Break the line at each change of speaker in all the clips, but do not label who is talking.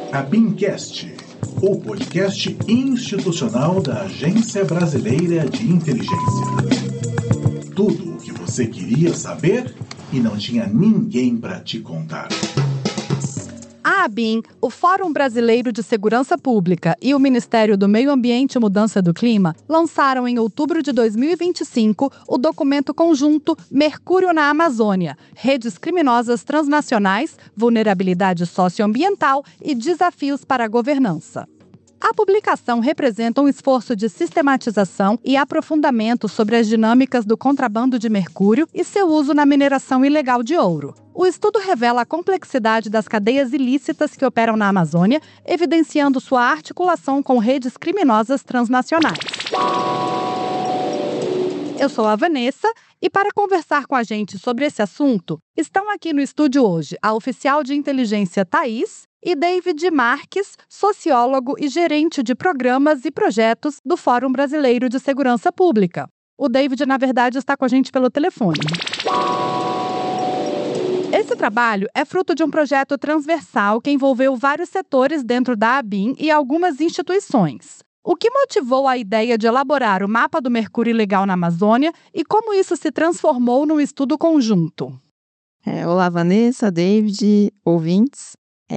A BIMcast, o podcast institucional da Agência Brasileira de Inteligência. Tudo o que você queria saber e não tinha ninguém para te contar.
A ABIM, o Fórum Brasileiro de Segurança Pública e o Ministério do Meio Ambiente e Mudança do Clima lançaram em outubro de 2025 o documento conjunto Mercúrio na Amazônia, redes criminosas transnacionais, vulnerabilidade socioambiental e desafios para a governança. A publicação representa um esforço de sistematização e aprofundamento sobre as dinâmicas do contrabando de mercúrio e seu uso na mineração ilegal de ouro. O estudo revela a complexidade das cadeias ilícitas que operam na Amazônia, evidenciando sua articulação com redes criminosas transnacionais. Eu sou a Vanessa e para conversar com a gente sobre esse assunto, estão aqui no estúdio hoje a oficial de inteligência Thaís e David Marques, sociólogo e gerente de programas e projetos do Fórum Brasileiro de Segurança Pública. O David, na verdade, está com a gente pelo telefone. Esse trabalho é fruto de um projeto transversal que envolveu vários setores dentro da ABIM e algumas instituições. O que motivou a ideia de elaborar o mapa do mercúrio ilegal na Amazônia e como isso se transformou num estudo conjunto?
Olá, Vanessa, David, ouvintes.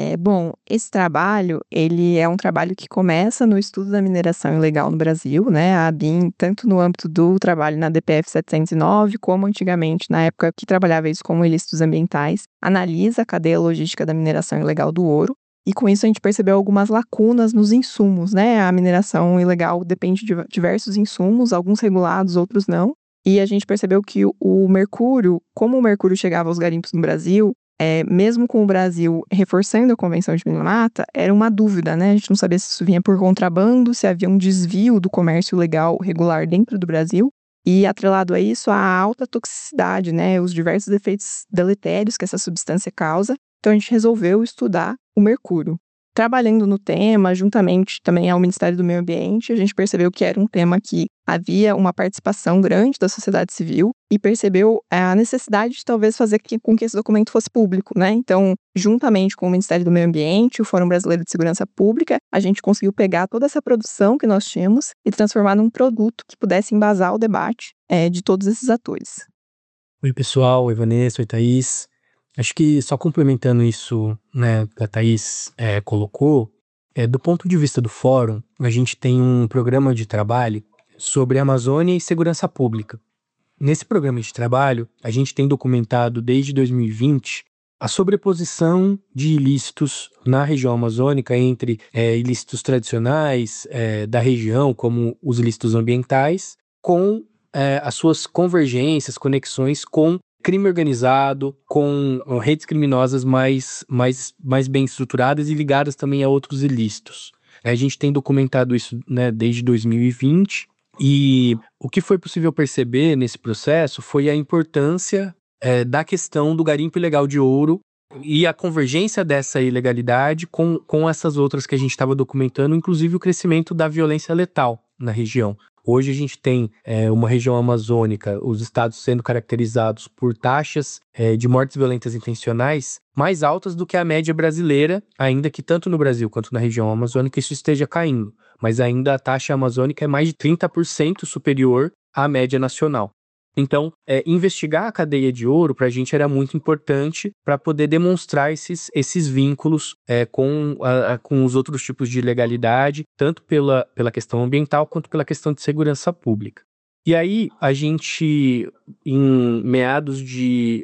Esse trabalho, ele é um trabalho que começa no estudo da mineração ilegal no Brasil, né? A ABIM, tanto no âmbito do trabalho na DPF 709, como antigamente, na época que trabalhava isso como ilícitos ambientais, analisa a cadeia logística da mineração ilegal do ouro. E com isso a gente percebeu algumas lacunas nos insumos, né? A mineração ilegal depende de diversos insumos, alguns regulados, outros não. E a gente percebeu que o mercúrio, como o mercúrio chegava aos garimpos no Brasil, mesmo com o Brasil reforçando a Convenção de Minamata, era uma dúvida, né? A gente não sabia se isso vinha por contrabando, se havia um desvio do comércio legal regular dentro do Brasil. E atrelado a isso, a alta toxicidade, né? Os diversos efeitos deletérios que essa substância causa. Então a gente resolveu estudar o mercúrio. Trabalhando no tema, juntamente também ao Ministério do Meio Ambiente, a gente percebeu que era um tema que havia uma participação grande da sociedade civil e percebeu a necessidade de talvez fazer com que esse documento fosse público, né? Então, juntamente com o Ministério do Meio Ambiente, o Fórum Brasileiro de Segurança Pública, a gente conseguiu pegar toda essa produção que nós tínhamos e transformar num produto que pudesse embasar o debate de todos esses atores.
Oi, pessoal. Oi, Vanessa. Oi, Thaís. Acho que só complementando isso, né, que a Thaís colocou, do ponto de vista do fórum, a gente tem um programa de trabalho sobre a Amazônia e segurança pública. Nesse programa de trabalho, a gente tem documentado desde 2020 a sobreposição de ilícitos na região amazônica entre ilícitos tradicionais da região, como os ilícitos ambientais, com as suas convergências, conexões com crime organizado, com redes criminosas mais bem estruturadas e ligadas também a outros ilícitos. A gente tem documentado isso, né, desde 2020 e o que foi possível perceber nesse processo foi a importância da questão do garimpo ilegal de ouro e a convergência dessa ilegalidade com essas outras que a gente estava documentando, inclusive o crescimento da violência letal na região. Hoje a gente tem uma região amazônica, os estados sendo caracterizados por taxas de mortes violentas intencionais mais altas do que a média brasileira, ainda que tanto no Brasil quanto na região amazônica isso esteja caindo. Mas ainda a taxa amazônica é mais de 30% superior à média nacional. Então, investigar a cadeia de ouro para a gente era muito importante para poder demonstrar esses vínculos com os outros tipos de ilegalidade, tanto pela questão ambiental quanto pela questão de segurança pública. E aí, a gente, em meados de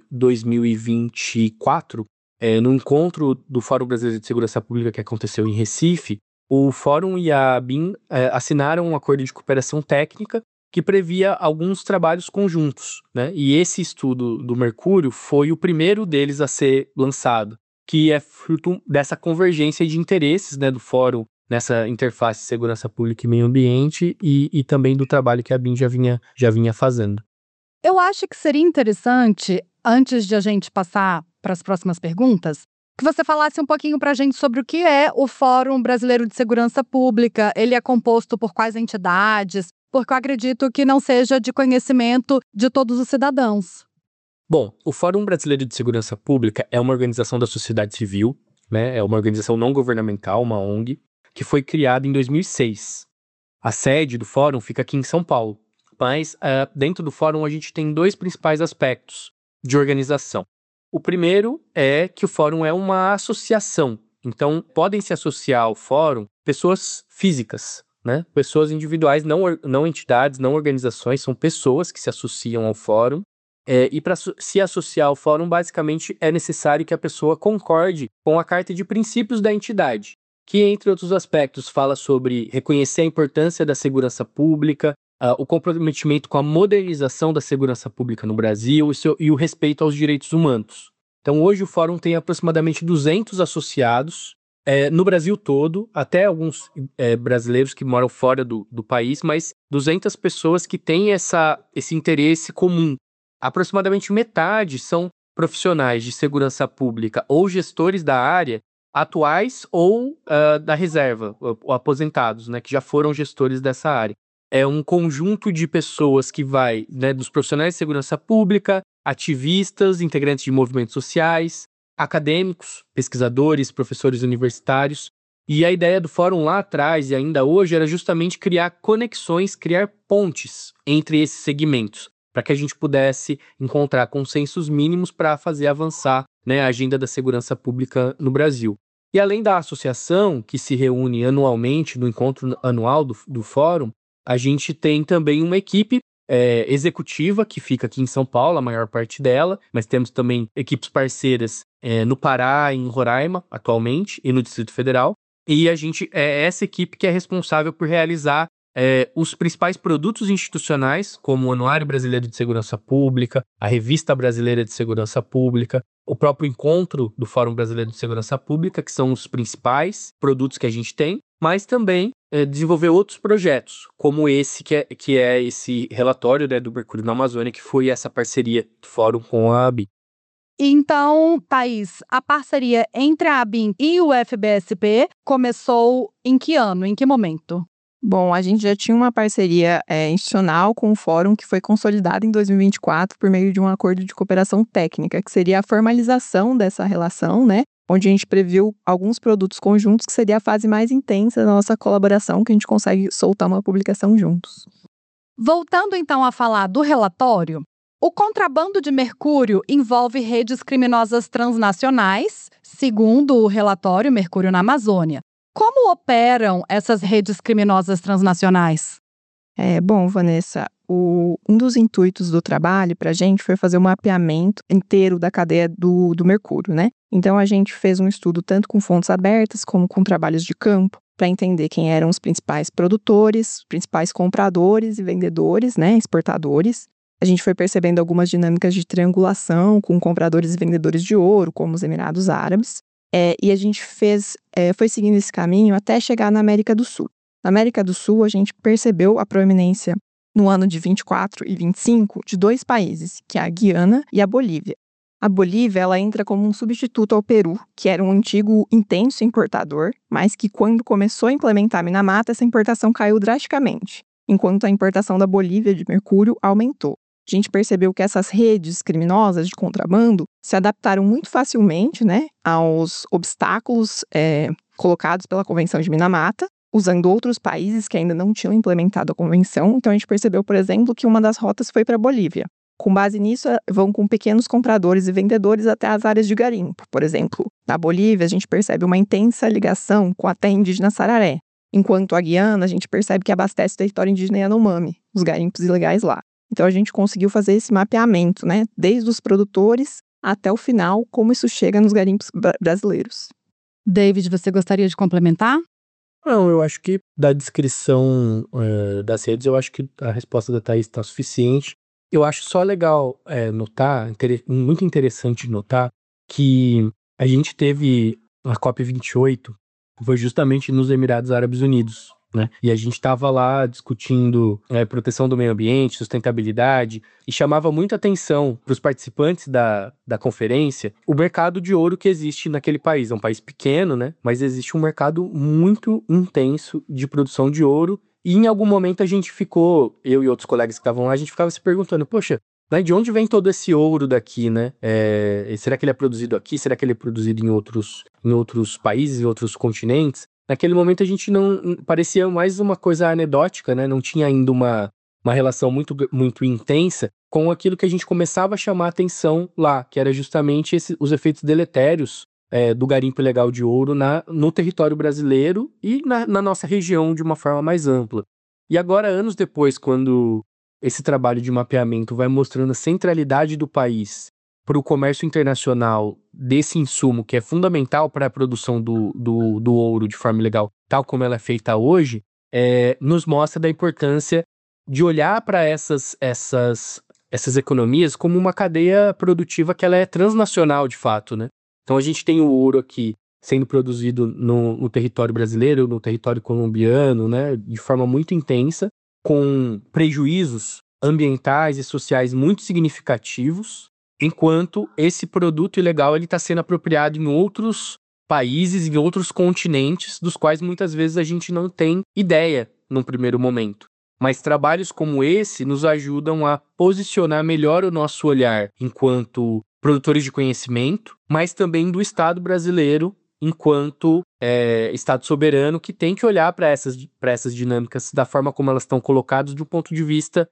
2024, no encontro do Fórum Brasileiro de Segurança Pública que aconteceu em Recife, o Fórum e a ABIM assinaram um acordo de cooperação técnica que previa alguns trabalhos conjuntos, né? E esse estudo do mercúrio foi o primeiro deles a ser lançado, que é fruto dessa convergência de interesses, né, do fórum nessa interface de segurança pública e meio ambiente e também do trabalho que a BIM já vinha fazendo.
Eu acho que seria interessante, antes de a gente passar para as próximas perguntas, que você falasse um pouquinho para a gente sobre o que é o Fórum Brasileiro de Segurança Pública. Ele é composto por quais entidades? Porque eu acredito que não seja de conhecimento de todos os cidadãos.
Bom, o Fórum Brasileiro de Segurança Pública é uma organização da sociedade civil né? É uma organização não governamental, uma ONG, que foi criada em 2006. A sede do fórum fica aqui em São Paulo, mas dentro do fórum a gente tem 2 principais aspectos de organização. O primeiro é que o fórum é uma associação, então podem se associar ao fórum pessoas físicas, né? Pessoas individuais, não entidades, não organizações, são pessoas que se associam ao fórum. E para se associar ao fórum, basicamente é necessário que a pessoa concorde com a Carta de Princípios da entidade, que, entre outros aspectos, fala sobre reconhecer a importância da segurança pública, o comprometimento com a modernização da segurança pública no Brasil e o respeito aos direitos humanos. Então, hoje o fórum tem aproximadamente 200 associados, no Brasil todo, até alguns brasileiros que moram fora do país, mas 200 pessoas que têm esse interesse comum. Aproximadamente metade são profissionais de segurança pública ou gestores da área atuais ou da reserva, ou aposentados, né, que já foram gestores dessa área. É um conjunto de pessoas que vai, né, dos profissionais de segurança pública, ativistas, integrantes de movimentos sociais, acadêmicos, pesquisadores, professores universitários. E a ideia do fórum lá atrás e ainda hoje era justamente criar conexões, criar pontes entre esses segmentos, para que a gente pudesse encontrar consensos mínimos para fazer avançar, né, a agenda da segurança pública no Brasil. E além da associação, que se reúne anualmente no encontro anual do fórum, a gente tem também uma equipe executiva que fica aqui em São Paulo, a maior parte dela, mas temos também equipes parceiras no Pará, em Roraima, atualmente, e no Distrito Federal. E a gente é essa equipe que é responsável por realizar os principais produtos institucionais, como o Anuário Brasileiro de Segurança Pública, a Revista Brasileira de Segurança Pública, o próprio encontro do Fórum Brasileiro de Segurança Pública, que são os principais produtos que a gente tem, mas também desenvolver outros projetos, como esse que é esse relatório, né, do Mercúrio na Amazônia, que foi essa parceria do Fórum com a ABIN.
Então, Thaís, a parceria entre a ABIN e o FBSP começou em que ano, em que momento?
Bom, a gente já tinha uma parceria institucional com o Fórum que foi consolidada em 2024 por meio de um acordo de cooperação técnica, que seria a formalização dessa relação, né? Onde a gente previu alguns produtos conjuntos, que seria a fase mais intensa da nossa colaboração, que a gente consegue soltar uma publicação juntos.
Voltando então a falar do relatório, o contrabando de mercúrio envolve redes criminosas transnacionais, segundo o relatório Mercúrio na Amazônia. Como operam essas redes criminosas transnacionais?
Bom, Vanessa, um dos intuitos do trabalho para a gente foi fazer um mapeamento inteiro da cadeia do mercúrio, né? Então, a gente fez um estudo tanto com fontes abertas como com trabalhos de campo para entender quem eram os principais produtores, principais compradores e vendedores, né, exportadores. A gente foi percebendo algumas dinâmicas de triangulação com compradores e vendedores de ouro, como os Emirados Árabes. E a gente foi seguindo esse caminho até chegar na América do Sul. Na América do Sul, a gente percebeu a proeminência no ano de 24 e 25 de 2 países, que é a Guiana e a Bolívia. A Bolívia, ela entra como um substituto ao Peru, que era um antigo intenso importador, mas que quando começou a implementar a Minamata, essa importação caiu drasticamente, enquanto a importação da Bolívia de mercúrio aumentou. A gente percebeu que essas redes criminosas de contrabando se adaptaram muito facilmente, né, aos obstáculos colocados pela Convenção de Minamata, usando outros países que ainda não tinham implementado a convenção. Então, a gente percebeu, por exemplo, que uma das rotas foi para a Bolívia. Com base nisso, vão com pequenos compradores e vendedores até as áreas de garimpo. Por exemplo, na Bolívia, a gente percebe uma intensa ligação com a terra indígena Sararé, enquanto a Guiana, a gente percebe que abastece o território indígena Yanomami, os garimpos ilegais lá. Então, a gente conseguiu fazer esse mapeamento, né, desde os produtores até o final, como isso chega nos garimpos brasileiros.
David, você gostaria de complementar?
Não, eu acho que da descrição das redes, eu acho que a resposta da Thaís está suficiente. Eu acho só legal notar, muito interessante notar, que a gente teve a COP28, foi justamente nos Emirados Árabes Unidos, né? E a gente estava lá discutindo proteção do meio ambiente, sustentabilidade, e chamava muita atenção para os participantes da conferência o mercado de ouro que existe naquele país. É um país pequeno, né? Mas existe um mercado muito intenso de produção de ouro. E em algum momento a gente ficou, eu e outros colegas que estavam lá, a gente ficava se perguntando, poxa, né, de onde vem todo esse ouro daqui, né? Será que ele é produzido aqui? Será que ele é produzido em outros países, em outros continentes? Naquele momento a gente não parecia mais uma coisa anedótica, né? Não tinha ainda uma relação muito intensa com aquilo que a gente começava a chamar a atenção lá, que era justamente os efeitos deletérios do garimpo ilegal de ouro no território brasileiro e na nossa região de uma forma mais ampla. E agora, anos depois, quando esse trabalho de mapeamento vai mostrando a centralidade do país para o comércio internacional desse insumo que é fundamental para a produção do ouro de forma ilegal, tal como ela é feita hoje, nos mostra da importância de olhar para essas economias como uma cadeia produtiva que ela é transnacional de fato, né? Então a gente tem o ouro aqui sendo produzido no território brasileiro, no território colombiano, né, de forma muito intensa, com prejuízos ambientais e sociais muito significativos, enquanto esse produto ilegal está sendo apropriado em outros países, em outros continentes, dos quais muitas vezes a gente não tem ideia num primeiro momento. Mas trabalhos como esse nos ajudam a posicionar melhor o nosso olhar enquanto produtores de conhecimento, mas também do Estado brasileiro enquanto Estado soberano, que tem que olhar para essas dinâmicas da forma como elas estão colocadas do ponto de vista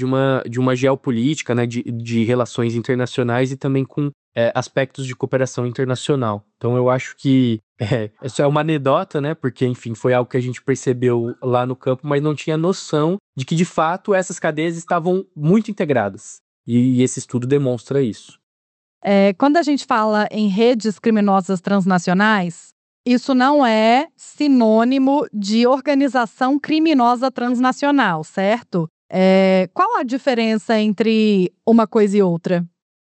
de uma geopolítica, né, de relações internacionais e também com aspectos de cooperação internacional. Então eu acho que isso é uma anedota, né, porque, enfim, foi algo que a gente percebeu lá no campo, mas não tinha noção de que, de fato, essas cadeias estavam muito integradas. E esse estudo demonstra isso.
Quando a gente fala em redes criminosas transnacionais, isso não é sinônimo de organização criminosa transnacional, certo? Qual a diferença entre uma coisa e outra?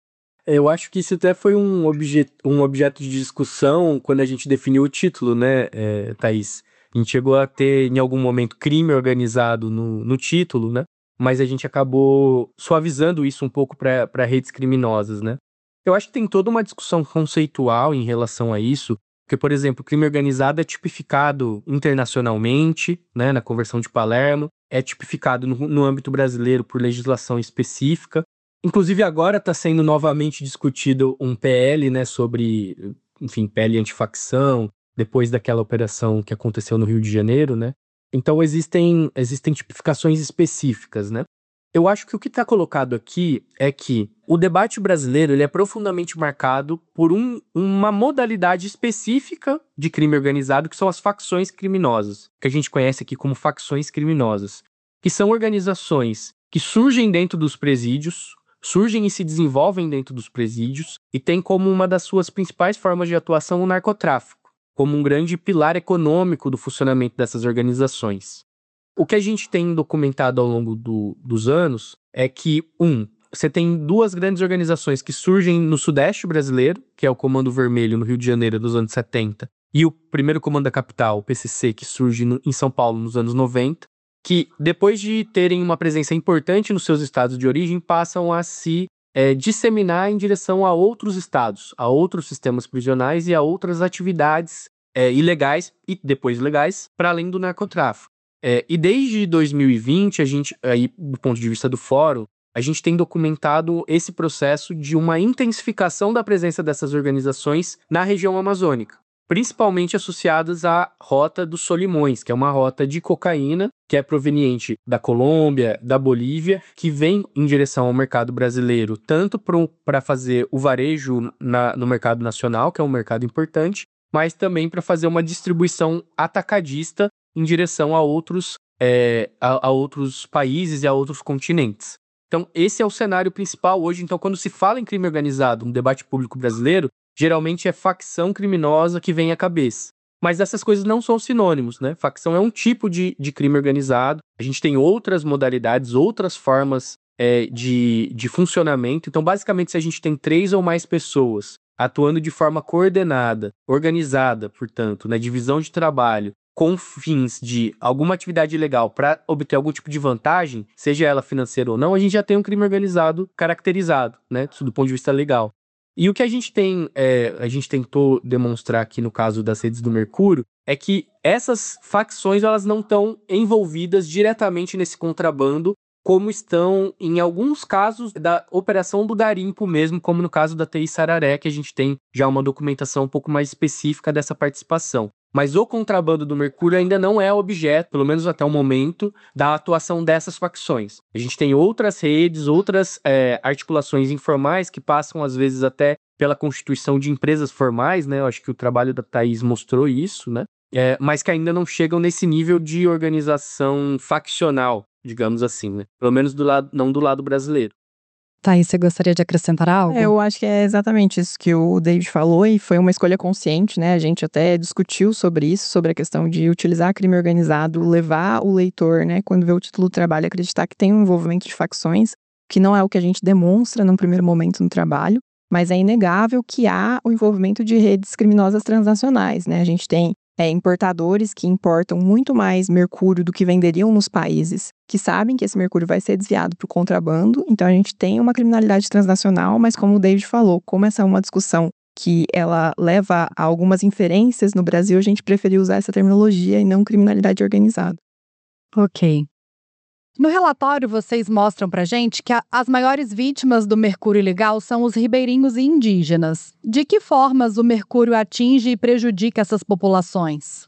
Eu acho que isso até foi um objeto de discussão quando a gente definiu o título, né, Thaís? A gente chegou a ter, em algum momento, crime organizado no título, né? Mas a gente acabou suavizando isso um pouco para redes criminosas, né? Eu acho que tem toda uma discussão conceitual em relação a isso, porque, por exemplo, o crime organizado é tipificado internacionalmente, né, na Convenção de Palermo, é tipificado no âmbito brasileiro por legislação específica. Inclusive, agora está sendo novamente discutido um PL, né, sobre, enfim, PL antifacção, depois daquela operação que aconteceu no Rio de Janeiro, né? Então, existem tipificações específicas, né? Eu acho que o que está colocado aqui é que o debate brasileiro ele é profundamente marcado por uma modalidade específica de crime organizado, que são as facções criminosas, que a gente conhece aqui como facções criminosas, que são organizações que surgem dentro dos presídios, surgem e se desenvolvem dentro dos presídios e têm como uma das suas principais formas de atuação o narcotráfico, como um grande pilar econômico do funcionamento dessas organizações. O que a gente tem documentado ao longo dos anos é que, você tem duas grandes organizações que surgem no Sudeste brasileiro, que é o Comando Vermelho no Rio de Janeiro dos anos 70, e o primeiro Comando da Capital, o PCC, que surge em São Paulo nos anos 90, que depois de terem uma presença importante nos seus estados de origem, passam a se disseminar em direção a outros estados, a outros sistemas prisionais e a outras atividades ilegais e depois legais, para além do narcotráfico. E desde 2020, a gente, aí, do ponto de vista do fórum, a gente tem documentado esse processo de uma intensificação da presença dessas organizações na região amazônica, principalmente associadas à Rota dos Solimões, que é uma rota de cocaína que é proveniente da Colômbia, da Bolívia, que vem em direção ao mercado brasileiro, tanto para fazer o varejo no mercado nacional, que é um mercado importante, mas também para fazer uma distribuição atacadista em direção a outros países e a outros continentes. Então, esse é o cenário principal hoje. Então, quando se fala em crime organizado no debate público brasileiro, geralmente é facção criminosa que vem à cabeça. Mas essas coisas não são sinônimos, né? Facção é um tipo de crime organizado. A gente tem outras modalidades, outras formas de funcionamento. Então, basicamente, se a gente tem 3 ou mais pessoas atuando de forma coordenada, organizada, portanto, na divisão de trabalho, com fins de alguma atividade ilegal para obter algum tipo de vantagem, seja ela financeira ou não, a gente já tem um crime organizado caracterizado, né, do ponto de vista legal. E o que a gente tentou demonstrar aqui no caso das redes do Mercúrio, é que essas facções elas não estão envolvidas diretamente nesse contrabando como estão em alguns casos da operação do garimpo mesmo, como no caso da TI Sararé, que a gente tem já uma documentação um pouco mais específica dessa participação. Mas o contrabando do mercúrio ainda não é objeto, pelo menos até o momento, da atuação dessas facções. A gente tem outras redes, outras articulações informais que passam, às vezes, até pela constituição de empresas formais, né? Eu acho que o trabalho da Thaís mostrou isso, né? Mas que ainda não chegam nesse nível de organização faccional, digamos assim, né? Pelo menos não do lado brasileiro.
Thaís, você gostaria de acrescentar algo?
Eu acho que é exatamente isso que o David falou, e foi uma escolha consciente, né? A gente até discutiu sobre isso, sobre a questão de utilizar crime organizado, levar o leitor, né, quando vê o título do trabalho, acreditar que tem um envolvimento de facções, que não é o que a gente demonstra num primeiro momento no trabalho, mas é inegável que há o envolvimento de redes criminosas transnacionais, né? A gente tem importadores que importam muito mais mercúrio do que venderiam nos países, que sabem que esse mercúrio vai ser desviado para o contrabando. Então a gente tem uma criminalidade transnacional, mas como o David falou, como essa é uma discussão que ela leva a algumas inferências no Brasil, a gente preferiu usar essa terminologia e não criminalidade organizada.
Ok. No relatório, vocês mostram pra gente que as maiores vítimas do mercúrio ilegal são os ribeirinhos e indígenas. De que formas o mercúrio atinge e prejudica essas populações?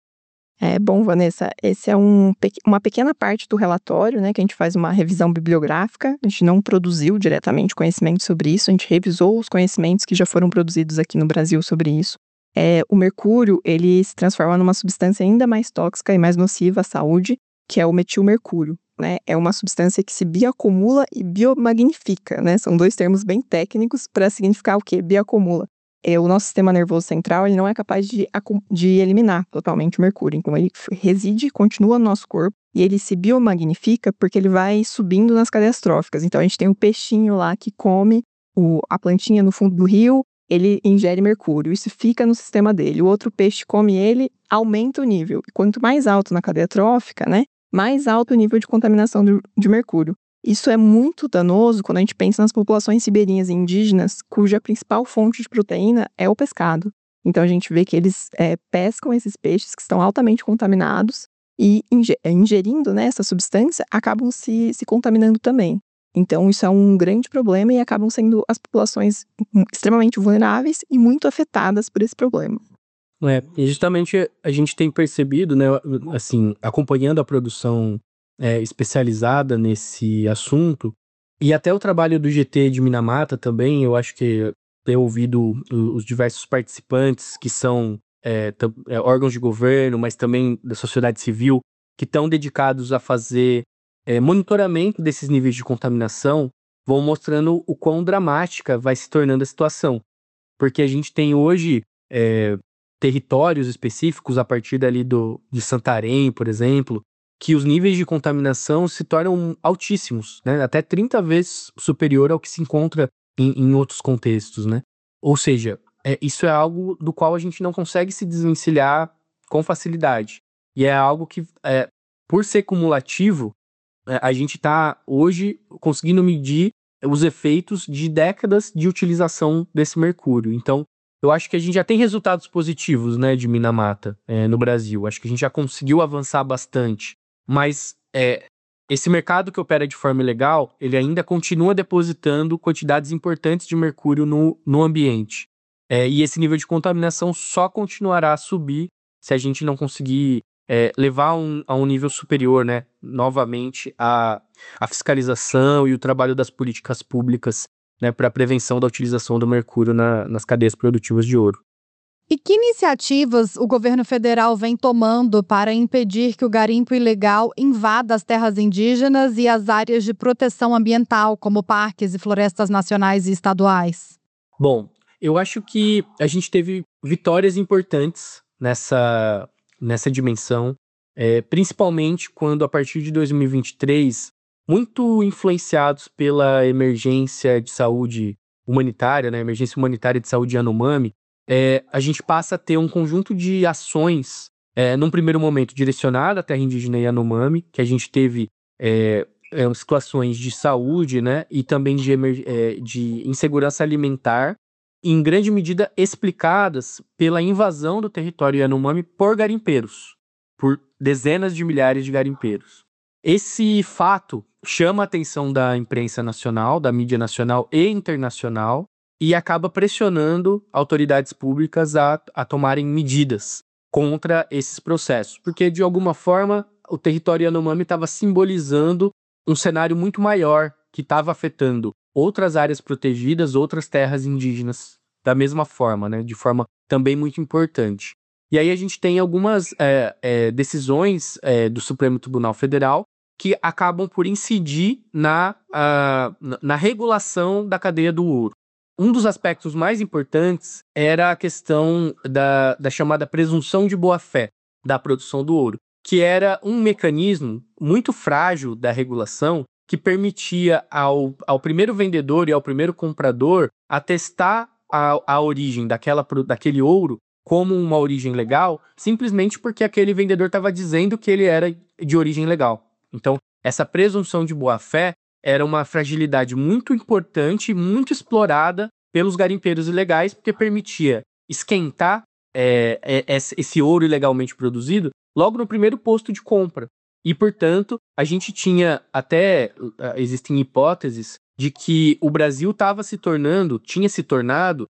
Bom, Vanessa, esse é uma pequena parte do relatório, né, que a gente faz uma revisão bibliográfica. A gente não produziu diretamente conhecimento sobre isso, a gente revisou os conhecimentos que já foram produzidos aqui no Brasil sobre isso. O mercúrio, ele se transforma numa substância ainda mais tóxica e mais nociva à saúde, que é o metilmercúrio, né? É uma substância que se bioacumula e biomagnifica, né? São dois termos bem técnicos para significar o quê? Bioacumula. O nosso sistema nervoso central, ele não é capaz de eliminar totalmente o mercúrio. Então, ele reside, continua no nosso corpo e ele se biomagnifica porque ele vai subindo nas cadeias tróficas. Então, a gente tem o peixinho lá que come a plantinha no fundo do rio, ele ingere mercúrio, isso fica no sistema dele. O outro peixe come ele, aumenta o nível. E quanto mais alto na cadeia trófica, né, mais alto o nível de contaminação de mercúrio. Isso é muito danoso quando a gente pensa nas populações ribeirinhas e indígenas, cuja principal fonte de proteína é o pescado. Então, a gente vê que eles pescam esses peixes que estão altamente contaminados e, ingerindo, né, essa substância, acabam se contaminando também. Então, isso é um grande problema e acabam sendo as populações extremamente vulneráveis e muito afetadas por esse problema.
E justamente a gente tem percebido, né, assim, acompanhando a produção especializada nesse assunto, e até o trabalho do GT de Minamata também, eu acho que ter ouvido os diversos participantes que são órgãos de governo, mas também da sociedade civil, que estão dedicados a fazer monitoramento desses níveis de contaminação, vão mostrando o quão dramática vai se tornando a situação. Porque a gente tem hoje territórios específicos, a partir dali de Santarém, por exemplo, que os níveis de contaminação se tornam altíssimos, né? Até 30 vezes superior ao que se encontra em outros contextos, né? Ou seja, isso é algo do qual a gente não consegue se desvencilhar com facilidade. E é algo que, por ser cumulativo, a gente está hoje conseguindo medir os efeitos de décadas de utilização desse mercúrio. Então, eu acho que a gente já tem resultados positivos, né, de Minamata no Brasil. Acho que a gente já conseguiu avançar bastante. Mas esse mercado que opera de forma ilegal, ele ainda continua depositando quantidades importantes de mercúrio no ambiente. E esse nível de contaminação só continuará a subir se a gente não conseguir levar a um nível superior, né, novamente, a fiscalização e o trabalho das políticas públicas, né, para a prevenção da utilização do mercúrio nas cadeias produtivas de ouro.
E que iniciativas o governo federal vem tomando para impedir que o garimpo ilegal invada as terras indígenas e as áreas de proteção ambiental, como parques e florestas nacionais e estaduais?
Bom, eu acho que a gente teve vitórias importantes nessa dimensão, principalmente quando, a partir de 2023, muito influenciados pela emergência de saúde humanitária, né, emergência humanitária de saúde Yanomami, a gente passa a ter um conjunto de ações, num primeiro momento direcionada à terra indígena Yanomami, que a gente teve situações de saúde, né, e também de insegurança alimentar, em grande medida explicadas pela invasão do território Yanomami por garimpeiros, por dezenas de milhares de garimpeiros. Esse fato chama a atenção da imprensa nacional, da mídia nacional e internacional, e acaba pressionando autoridades públicas a tomarem medidas contra esses processos. Porque, de alguma forma, o território Yanomami estava simbolizando um cenário muito maior que estava afetando outras áreas protegidas, outras terras indígenas, da mesma forma, né? De forma também muito importante. E aí a gente tem algumas decisões do Supremo Tribunal Federal que acabam por incidir na regulação da cadeia do ouro. Um dos aspectos mais importantes era a questão da chamada presunção de boa-fé da produção do ouro, que era um mecanismo muito frágil da regulação que permitia ao primeiro vendedor e ao primeiro comprador atestar a origem daquele ouro como uma origem legal, simplesmente porque aquele vendedor estava dizendo que ele era de origem legal. Então, essa presunção de boa-fé era uma fragilidade muito importante, muito explorada pelos garimpeiros ilegais, porque permitia esquentar esse ouro ilegalmente produzido logo no primeiro posto de compra. E, portanto, a gente tinha existem hipóteses de que o Brasil tinha se tornado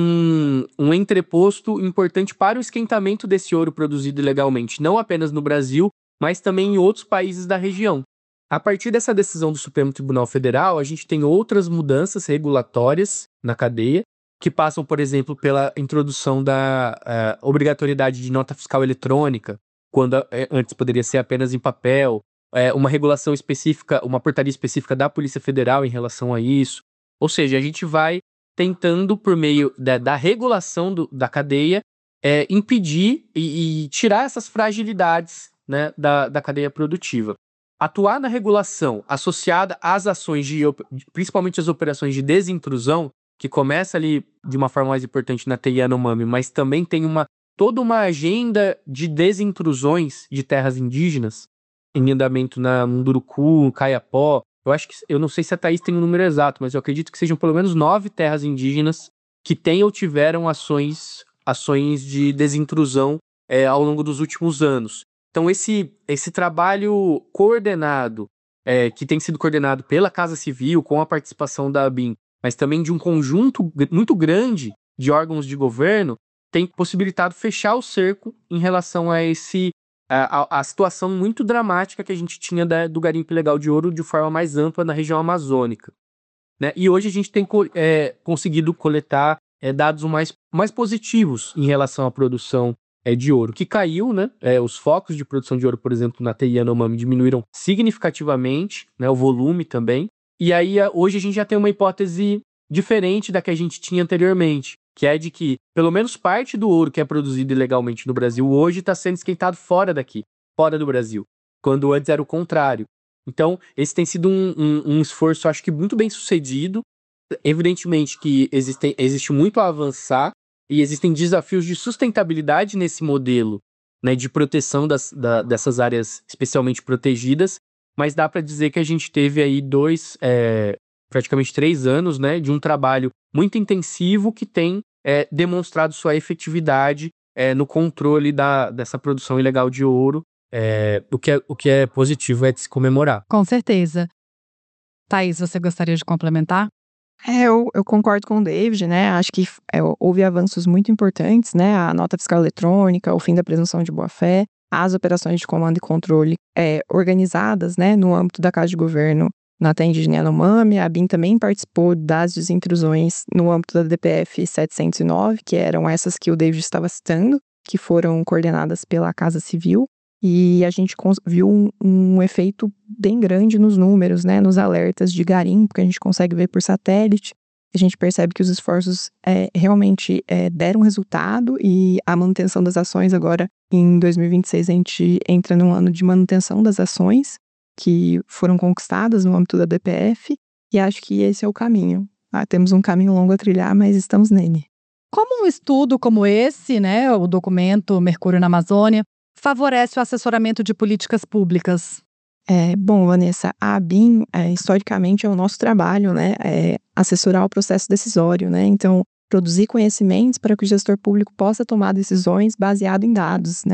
um entreposto importante para o esquentamento desse ouro produzido ilegalmente, não apenas no Brasil, mas também em outros países da região. A partir dessa decisão do Supremo Tribunal Federal, a gente tem outras mudanças regulatórias na cadeia, que passam, por exemplo, pela introdução da obrigatoriedade de nota fiscal eletrônica, quando antes poderia ser apenas em papel, uma regulação específica, uma portaria específica da Polícia Federal em relação a isso. Ou seja, a gente vai tentando, por meio da regulação da cadeia, impedir e tirar essas fragilidades, né, da cadeia produtiva. Atuar na regulação associada às ações, principalmente as operações de desintrusão, que começa ali de uma forma mais importante na TI Yanomami, mas também tem toda uma agenda de desintrusões de terras indígenas, em andamento na Munduruku, Caiapó. Eu não sei se a Thaís tem um número exato, mas eu acredito que sejam pelo menos 9 terras indígenas que têm ou tiveram ações de desintrusão ao longo dos últimos anos. Então, esse trabalho coordenado, que tem sido coordenado pela Casa Civil, com a participação da ABIN, mas também de um conjunto muito grande de órgãos de governo, tem possibilitado fechar o cerco em relação a a situação muito dramática que a gente tinha do garimpo ilegal de ouro de forma mais ampla na região amazônica, né? E hoje a gente tem conseguido coletar dados mais positivos em relação à produção de ouro, que caiu, né? Os focos de produção de ouro, por exemplo, na TI Yanomami diminuíram significativamente, né? O volume também. E aí, hoje a gente já tem uma hipótese diferente da que a gente tinha anteriormente, que é de que pelo menos parte do ouro que é produzido ilegalmente no Brasil hoje está sendo esquentado fora do Brasil, quando antes era o contrário. Então, esse tem sido um esforço, acho que muito bem sucedido. Evidentemente que existe muito a avançar e existem desafios de sustentabilidade nesse modelo, né, de proteção dessas áreas especialmente protegidas, mas dá para dizer que a gente teve aí praticamente 3 anos, né, de um trabalho muito intensivo que tem demonstrado sua efetividade no controle dessa produção ilegal de ouro, o que é positivo é de se comemorar.
Com certeza. Thaís, você gostaria de complementar?
Eu concordo com o David, né? Acho que houve avanços muito importantes, né? A nota fiscal eletrônica, o fim da presunção de boa-fé, as operações de comando e controle organizadas, né, no âmbito da Casa de Governo na terra indígena Yanomami. A ABIN também participou das desintrusões no âmbito da DPF 709, que eram essas que o David estava citando, que foram coordenadas pela Casa Civil. E a gente viu um efeito bem grande nos números, né, nos alertas de garimpo, que a gente consegue ver por satélite. A gente percebe que os esforços realmente deram resultado, e a manutenção das ações agora, em 2026, a gente entra num ano de manutenção das ações que foram conquistadas no âmbito da DPF, e acho que esse é o caminho. Temos um caminho longo a trilhar, mas estamos nele.
Como um estudo como esse, né, o documento Mercúrio na Amazônia, favorece o assessoramento de políticas públicas?
Bom, Vanessa, a ABIN, historicamente, é o nosso trabalho, né, assessorar o processo decisório, né, então, produzir conhecimentos para que o gestor público possa tomar decisões baseado em dados, né.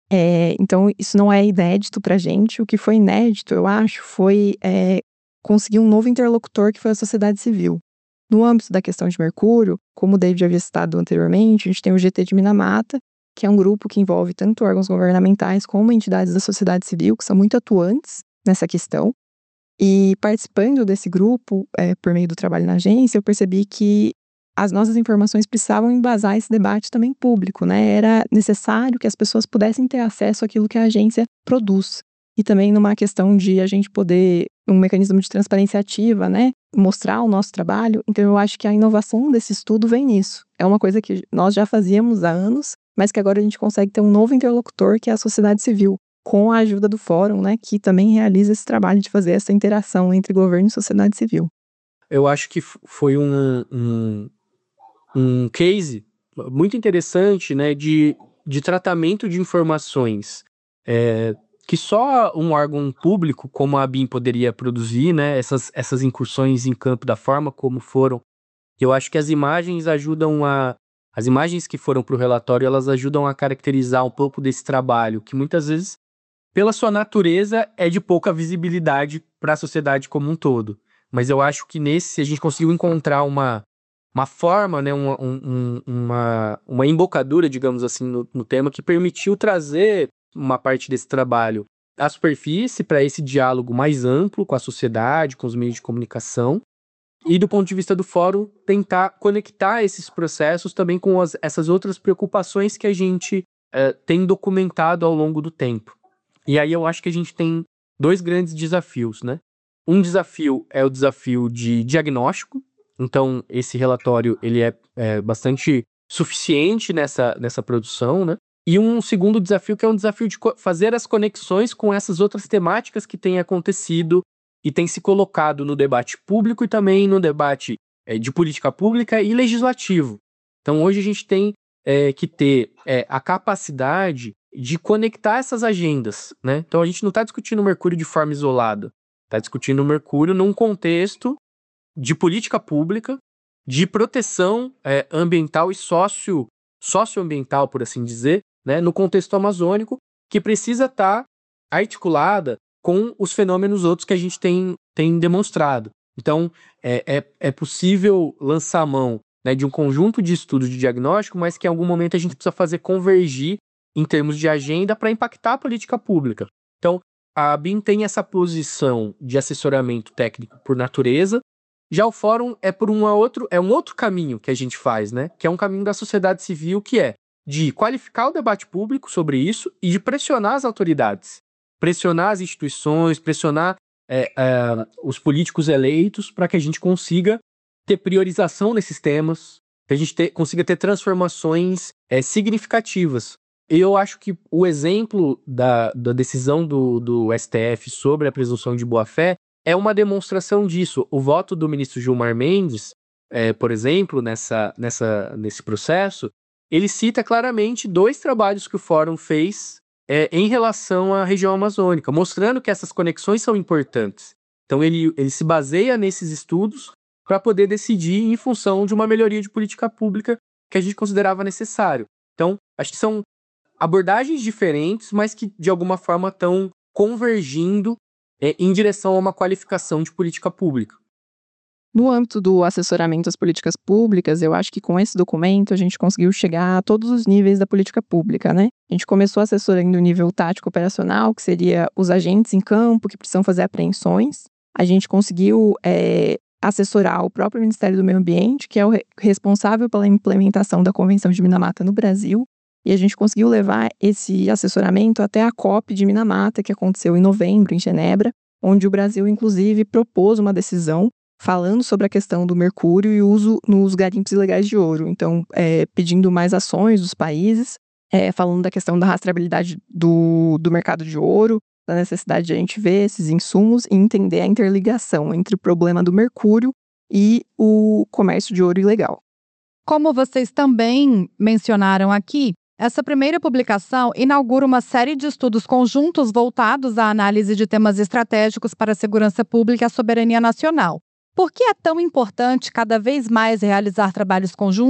Então, isso não é inédito para a gente. O que foi inédito, eu acho, foi conseguir um novo interlocutor, que foi a sociedade civil. No âmbito da questão de mercúrio, como o David havia citado anteriormente, a gente tem o GT de Minamata, que é um grupo que envolve tanto órgãos governamentais como entidades da sociedade civil, que são muito atuantes nessa questão. E participando desse grupo, por meio do trabalho na agência, eu percebi que as nossas informações precisavam embasar esse debate também público, né? Era necessário que as pessoas pudessem ter acesso àquilo que a agência produz. E também numa questão de a gente poder, um mecanismo de transparência ativa, né? Mostrar o nosso trabalho. Então, eu acho que a inovação desse estudo vem nisso. É uma coisa que nós já fazíamos há anos, mas que agora a gente consegue ter um novo interlocutor, que é a sociedade civil, com a ajuda do fórum, né? Que também realiza esse trabalho de fazer essa interação entre governo e sociedade civil.
Eu acho que foi um case muito interessante, né, de tratamento de informações que só um órgão público como a ABIN poderia produzir, né, essas incursões em campo da forma como foram. Eu acho que as imagens que foram para o relatório, elas ajudam a caracterizar um pouco desse trabalho, que muitas vezes, pela sua natureza, é de pouca visibilidade para a sociedade como um todo. Mas eu acho que nesse a gente conseguiu encontrar uma forma, né, uma embocadura, digamos assim, no tema, que permitiu trazer uma parte desse trabalho à superfície para esse diálogo mais amplo com a sociedade, com os meios de comunicação, e do ponto de vista do fórum, tentar conectar esses processos também com essas outras preocupações que a gente tem documentado ao longo do tempo. E aí eu acho que a gente tem 2 grandes desafios, né? Um desafio é o desafio de diagnóstico. Então, esse relatório ele é bastante suficiente nessa produção, né? E um segundo desafio, que é um desafio de fazer as conexões com essas outras temáticas que têm acontecido e têm se colocado no debate público e também no debate de política pública e legislativo. Então, hoje a gente tem que ter a capacidade de conectar essas agendas, né? Então, a gente não está discutindo o Mercúrio de forma isolada. Está discutindo o Mercúrio num contexto de política pública, de proteção ambiental e socioambiental, por assim dizer, né, no contexto amazônico, que precisa estar articulada com os fenômenos outros que a gente tem demonstrado. Então, é possível lançar a mão, né, de um conjunto de estudos de diagnóstico, mas que em algum momento a gente precisa fazer convergir em termos de agenda para impactar a política pública. Então, a ABIN tem essa posição de assessoramento técnico por natureza. Já o fórum é um outro caminho que a gente faz, né? Que é um caminho da sociedade civil, que é de qualificar o debate público sobre isso e de pressionar as autoridades, pressionar as instituições, pressionar os políticos eleitos para que a gente consiga ter priorização nesses temas, que a gente consiga ter transformações significativas. Eu acho que o exemplo da decisão do STF sobre a presunção de boa-fé é uma demonstração disso. O voto do ministro Gilmar Mendes, por exemplo, nesse processo, ele cita claramente 2 trabalhos que o Fórum fez em relação à região amazônica, mostrando que essas conexões são importantes. Então, ele se baseia nesses estudos para poder decidir em função de uma melhoria de política pública que a gente considerava necessário. Então, acho que são abordagens diferentes, mas que, de alguma forma, estão convergindo em direção a uma qualificação de política pública.
No âmbito do assessoramento às políticas públicas, eu acho que com esse documento a gente conseguiu chegar a todos os níveis da política pública, né? A gente começou assessorando o nível tático operacional, que seria os agentes em campo que precisam fazer apreensões. A gente conseguiu assessorar o próprio Ministério do Meio Ambiente, que é o responsável pela implementação da Convenção de Minamata no Brasil. E a gente conseguiu levar esse assessoramento até a COP de Minamata, que aconteceu em novembro, em Genebra, onde o Brasil, inclusive, propôs uma decisão falando sobre a questão do mercúrio e uso nos garimpos ilegais de ouro. Então, pedindo mais ações dos países, falando da questão da rastreabilidade do mercado de ouro, da necessidade de a gente ver esses insumos e entender a interligação entre o problema do mercúrio e o comércio de ouro ilegal.
Como vocês também mencionaram aqui, essa primeira publicação inaugura uma série de estudos conjuntos voltados à análise de temas estratégicos para a segurança pública e a soberania nacional. Por que é tão importante cada vez mais realizar trabalhos conjuntos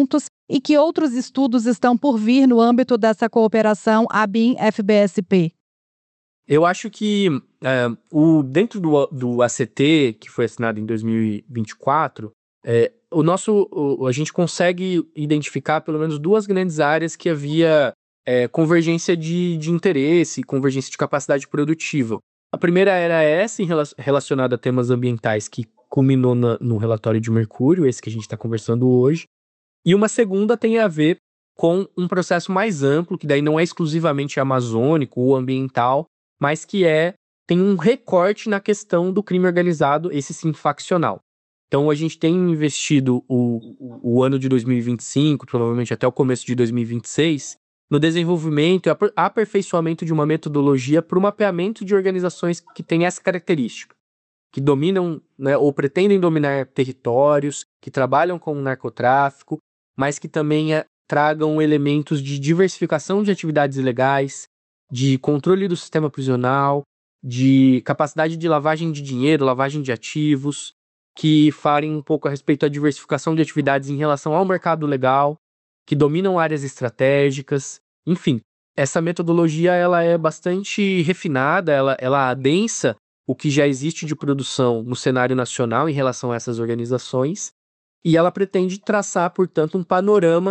e que outros estudos estão por vir no âmbito dessa cooperação ABIN-FBSP?
Eu acho que dentro do ACT, que foi assinado em 2024, a gente consegue identificar pelo menos 2 grandes áreas que havia convergência de interesse, convergência de capacidade produtiva. A primeira era essa, relacionada a temas ambientais, que culminou no relatório de Mercúrio, esse que a gente está conversando hoje. E uma segunda tem a ver com um processo mais amplo, que daí não é exclusivamente amazônico ou ambiental, mas que tem um recorte na questão do crime organizado, esse sim faccional. Então a gente tem investido o ano de 2025, provavelmente até o começo de 2026, no desenvolvimento e aperfeiçoamento de uma metodologia para o mapeamento de organizações que têm essa característica, que dominam, né, ou pretendem dominar territórios, que trabalham com o narcotráfico, mas que também tragam elementos de diversificação de atividades ilegais, de controle do sistema prisional, de capacidade de lavagem de dinheiro, lavagem de ativos, que falem um pouco a respeito da diversificação de atividades em relação ao mercado legal, que dominam áreas estratégicas. Enfim, essa metodologia ela é bastante refinada, ela adensa o que já existe de produção no cenário nacional em relação a essas organizações, e ela pretende traçar, portanto, um panorama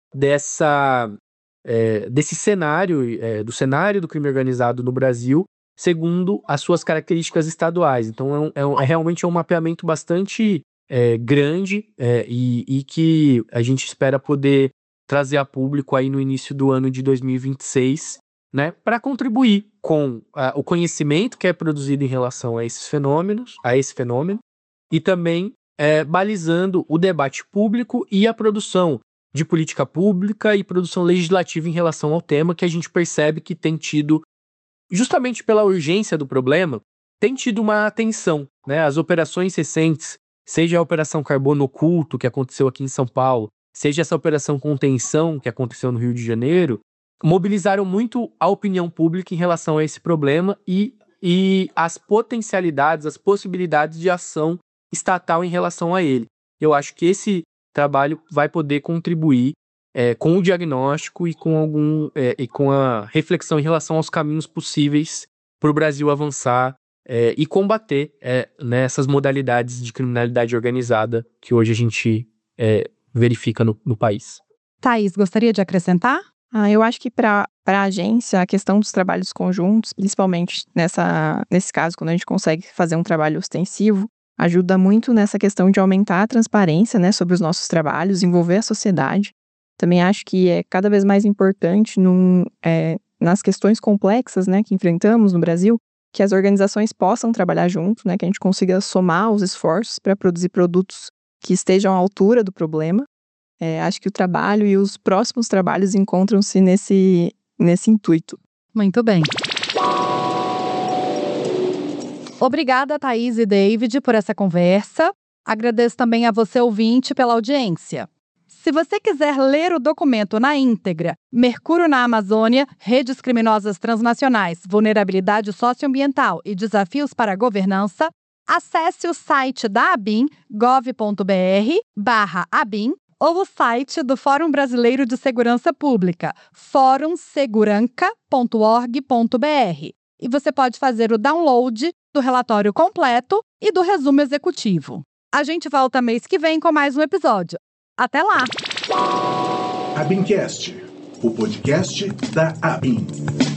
desse cenário, do cenário do crime organizado no Brasil, segundo as suas características estaduais. Então realmente um mapeamento bastante grande e que a gente espera poder trazer a público aí no início do ano de 2026, né, para contribuir com o conhecimento que é produzido em relação a esse fenômeno, e também balizando o debate público e a produção de política pública e produção legislativa em relação ao tema, que a gente percebe que tem tido, justamente pela urgência do problema, tem tido uma atenção, né? As operações recentes, seja a Operação Carbono Oculto, que aconteceu aqui em São Paulo, seja essa Operação Contenção, que aconteceu no Rio de Janeiro, mobilizaram muito a opinião pública em relação a esse problema e as potencialidades, as possibilidades de ação estatal em relação a ele. Eu acho que esse trabalho vai poder contribuir com o diagnóstico e com a reflexão em relação aos caminhos possíveis para o Brasil avançar e combater nessas modalidades de criminalidade organizada que hoje a gente verifica no país.
Thaís, gostaria de acrescentar?
Eu acho que para a agência, a questão dos trabalhos conjuntos, principalmente nesse caso, quando a gente consegue fazer um trabalho ostensivo, ajuda muito nessa questão de aumentar a transparência, né, sobre os nossos trabalhos, envolver a sociedade. Também acho que é cada vez mais importante nas questões complexas, né, que enfrentamos no Brasil, que as organizações possam trabalhar junto, né, que a gente consiga somar os esforços para produzir produtos que estejam à altura do problema. Acho que o trabalho e os próximos trabalhos encontram-se nesse intuito.
Muito bem. Obrigada, Thaís e David, por essa conversa. Agradeço também a você, ouvinte, pela audiência. Se você quiser ler o documento na íntegra, Mercúrio na Amazônia, Redes Criminosas Transnacionais, Vulnerabilidade Socioambiental e Desafios para a Governança, acesse o site da ABIN, gov.br/ABIN, ou o site do Fórum Brasileiro de Segurança Pública, forumseguranca.org.br. E você pode fazer o download do relatório completo e do resumo executivo. A gente volta mês que vem com mais um episódio. Até lá!
ABINcast, o podcast da ABIN.